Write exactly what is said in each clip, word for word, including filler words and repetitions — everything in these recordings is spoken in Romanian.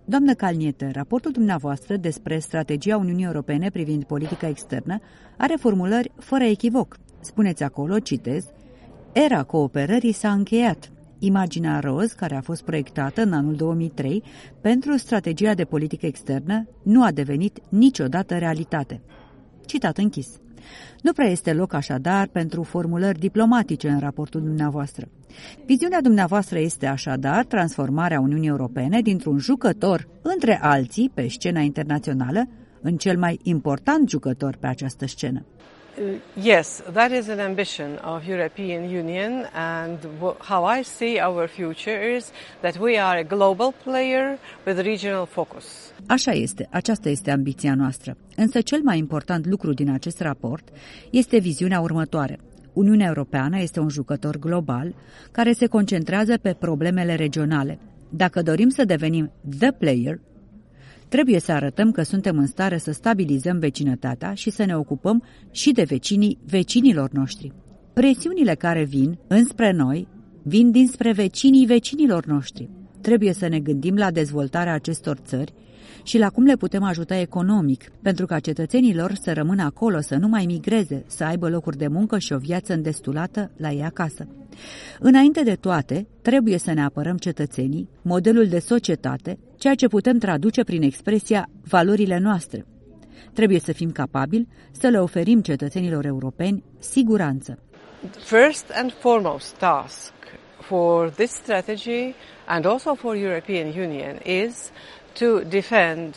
Doamnă Kalniete, raportul dumneavoastră despre strategia Uniunii Europene privind politica externă are formulări fără echivoc. Spuneți acolo, citez, era cooperării s-a încheiat. Imaginea roz, care a fost proiectată în anul două mii trei pentru strategia de politică externă, nu a devenit niciodată realitate. Citat închis. Nu prea este loc așadar pentru formulări diplomatice în raportul dumneavoastră. Viziunea dumneavoastră este așadar transformarea Uniunii Europene dintr-un jucător între alții pe scena internațională în cel mai important jucător pe această scenă. Yes, that is an ambition of European Union, and how I see our future is that we are a global player with regional focus. Așa este, aceasta este ambiția noastră. Însă cel mai important lucru din acest raport este viziunea următoare. Uniunea Europeană este un jucător global care se concentrează pe problemele regionale. Dacă dorim să devenim the player, trebuie să arătăm că suntem în stare să stabilizăm vecinătatea și să ne ocupăm și de vecinii vecinilor noștri. Presiunile care vin înspre noi vin dinspre vecinii vecinilor noștri. Trebuie să ne gândim la dezvoltarea acestor țări și la cum le putem ajuta economic, pentru ca cetățenii lor să rămână acolo, să nu mai migreze, să aibă locuri de muncă și o viață îndestulată la ei acasă. Înainte de toate, trebuie să ne apărăm cetățenii, modelul de societate, ceea ce putem traduce prin expresia valorile noastre. Trebuie să fim capabili să le oferim cetățenilor europeni siguranță. First and foremost task for this strategy and also for European Union is to defend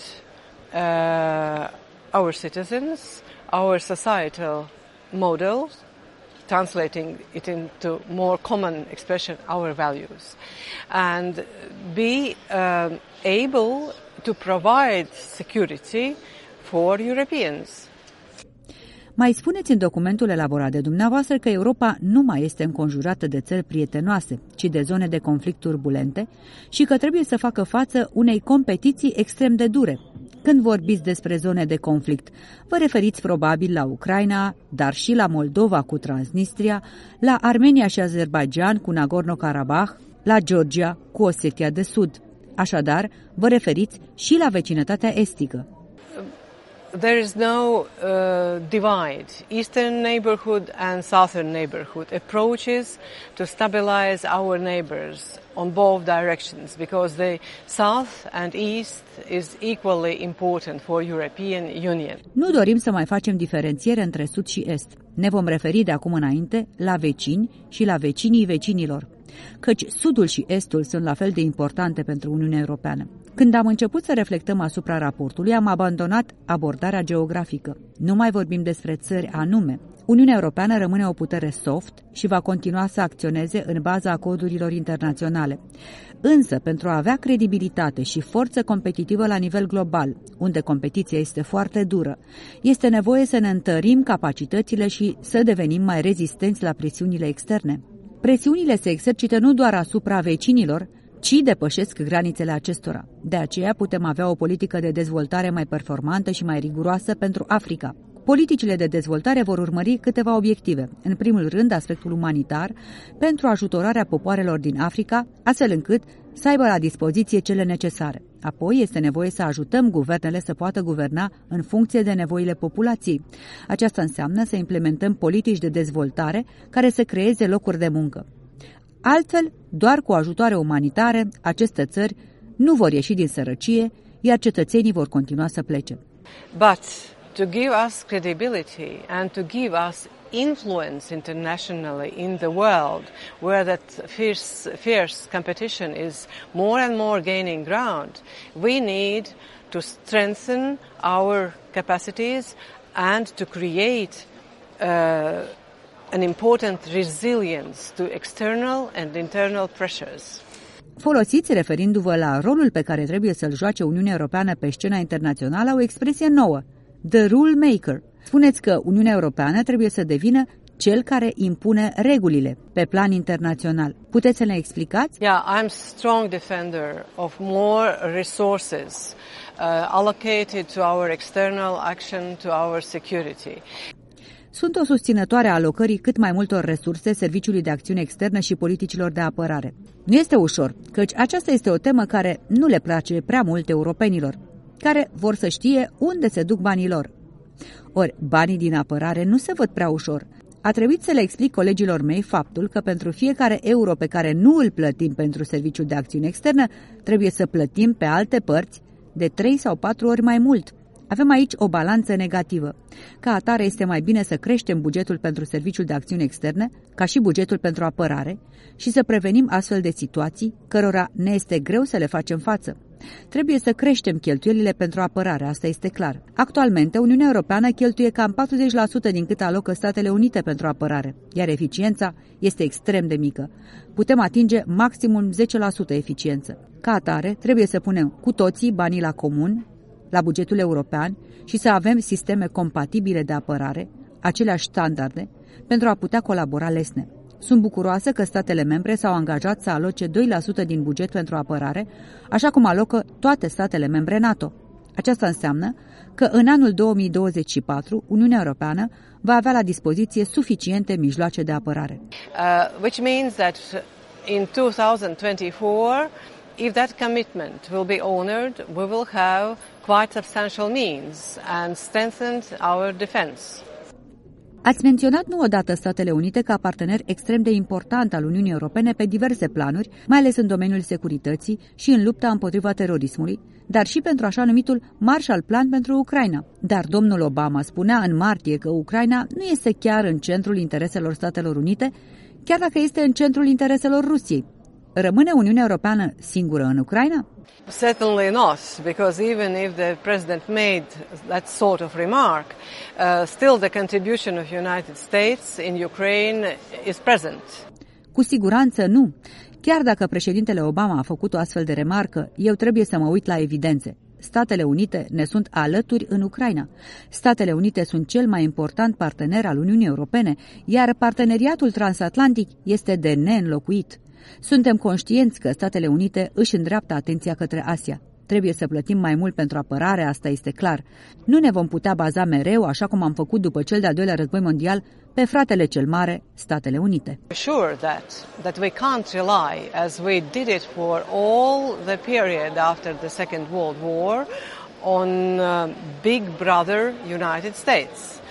uh, our citizens, our societal models, translating it into more common expression, our values, and be uh, able to provide security for Europeans. Mai spuneți în documentul elaborat de dumneavoastră că Europa nu mai este înconjurată de țări prietenoase, ci de zone de conflict turbulente și că trebuie să facă față unei competiții extrem de dure. Când vorbiți despre zone de conflict, vă referiți probabil la Ucraina, dar și la Moldova cu Transnistria, la Armenia și Azerbaijan cu Nagorno-Karabakh, la Georgia cu Osetia de Sud. Așadar, vă referiți și la vecinătatea estică. There is no uh, divide. Eastern neighborhood and southern neighborhood approaches to stabilize our neighbors on both directions, because the south and east is equally important for European Union. Nu dorim să mai facem diferențiere între sud și est. Ne vom referi de acum înainte la vecini și la vecinii vecinilor, căci sudul și estul sunt la fel de importante pentru Uniunea Europeană. Când am început să reflectăm asupra raportului, am abandonat abordarea geografică. Nu mai vorbim despre țări anume. Uniunea Europeană rămâne o putere soft și va continua să acționeze în baza acordurilor internaționale. Însă, pentru a avea credibilitate și forță competitivă la nivel global, unde competiția este foarte dură, este nevoie să ne întărim capacitățile și să devenim mai rezistenți la presiunile externe. Presiunile se exercită nu doar asupra vecinilor, ci depășesc granițele acestora. De aceea putem avea o politică de dezvoltare mai performantă și mai riguroasă pentru Africa. Politicile de dezvoltare vor urmări câteva obiective. În primul rând, aspectul umanitar, pentru ajutorarea popoarelor din Africa, astfel încât să aibă la dispoziție cele necesare. Apoi, este nevoie să ajutăm guvernele să poată guverna în funcție de nevoile populației. Aceasta înseamnă să implementăm politici de dezvoltare care să creeze locuri de muncă. Altfel, doar cu ajutoare umanitare, aceste țări nu vor ieși din sărăcie, iar cetățenii vor continua să plece. But to give us credibility and to give us influence internationally in the world, where that fierce, fierce competition is more and more gaining ground, we need to strengthen our capacities and to create uh, an important resilience to external and internal pressures. Folosiți, referindu-vă la rolul pe care trebuie să-l joace Uniunea Europeană pe scena internațională, o expresie nouă, the rule maker. Spuneți că Uniunea Europeană trebuie să devină cel care impune regulile pe plan internațional. Puteți să ne explicați? Yeah, I'm strong defender of more resources uh, allocated to our external action, to our security. Sunt o susținătoare a alocării cât mai multor resurse Serviciului de Acțiune Externă și politicilor de apărare. Nu este ușor, căci aceasta este o temă care nu le place prea mult europenilor, care vor să știe unde se duc banii lor. Ori, banii din apărare nu se văd prea ușor. A trebuit să le explic colegilor mei faptul că pentru fiecare euro pe care nu îl plătim pentru Serviciul de Acțiune Externă, trebuie să plătim pe alte părți de trei sau patru ori mai mult. Avem aici o balanță negativă. Ca atare este mai bine să creștem bugetul pentru Serviciul de Acțiune Externe, ca și bugetul pentru apărare, și să prevenim astfel de situații, cărora ne este greu să le facem față. Trebuie să creștem cheltuielile pentru apărare, asta este clar. Actualmente, Uniunea Europeană cheltuie cam patruzeci la sută din cât alocă Statele Unite pentru apărare, iar eficiența este extrem de mică. Putem atinge maximum zece la sută eficiență. Ca atare, trebuie să punem cu toții banii la comun, la bugetul european, și să avem sisteme compatibile de apărare, aceleași standarde, pentru a putea colabora lesne. Sunt bucuroasă că statele membre s-au angajat să aloce doi la sută din buget pentru apărare, așa cum alocă toate statele membre NATO. Aceasta înseamnă că în anul două mii douăzeci și patru Uniunea Europeană va avea la dispoziție suficiente mijloace de apărare. Uh, which means that in two thousand twenty-four, if that commitment will be honored, we will have quite substantial means and strengthened our defense. Ați menționat nu odată Statele Unite ca partener extrem de important al Uniunii Europene pe diverse planuri, mai ales în domeniul securității și în lupta împotriva terorismului, dar și pentru așa numitul Marshall Plan pentru Ucraina. Dar domnul Obama spunea în martie că Ucraina nu este chiar în centrul intereselor Statelor Unite, chiar dacă este în centrul intereselor Rusiei. Rămâne Uniunea Europeană singură în Ucraina? Certainly not, because even if the president made that sort of remark, uh, still the contribution of United States in Ukraine is present. Cu siguranță nu. Chiar dacă președintele Obama a făcut o astfel de remarcă, eu trebuie să mă uit la evidențe. Statele Unite ne sunt alături în Ucraina. Statele Unite sunt cel mai important partener al Uniunii Europene, iar parteneriatul transatlantic este de neînlocuit. Suntem conștienți că Statele Unite își îndreaptă atenția către Asia. Trebuie să plătim mai mult pentru apărare, asta este clar. Nu ne vom putea baza mereu, așa cum am făcut după cel de-al doilea război mondial, pe fratele cel mare, Statele Unite. Sure that that we can't rely, as we did it for all the period after the Second World War, on uh, big brother United States.